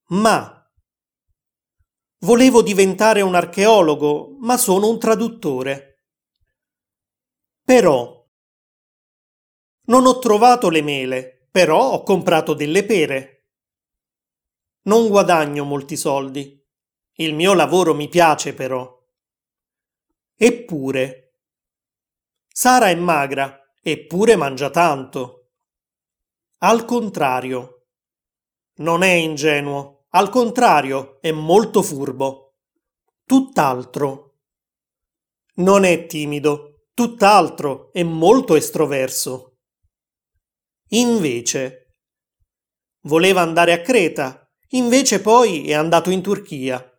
Ma volevo diventare un archeologo, ma sono un traduttore. Però non ho trovato le mele, però ho comprato delle pere. Non guadagno molti soldi. Il mio lavoro mi piace però. Eppure, Sara è magra, eppure mangia tanto. Al contrario, non è ingenuo, al contrario, è molto furbo. Tutt'altro. Non è timido, tutt'altro, è molto estroverso. Invece, voleva andare a Creta, invece poi è andato in Turchia.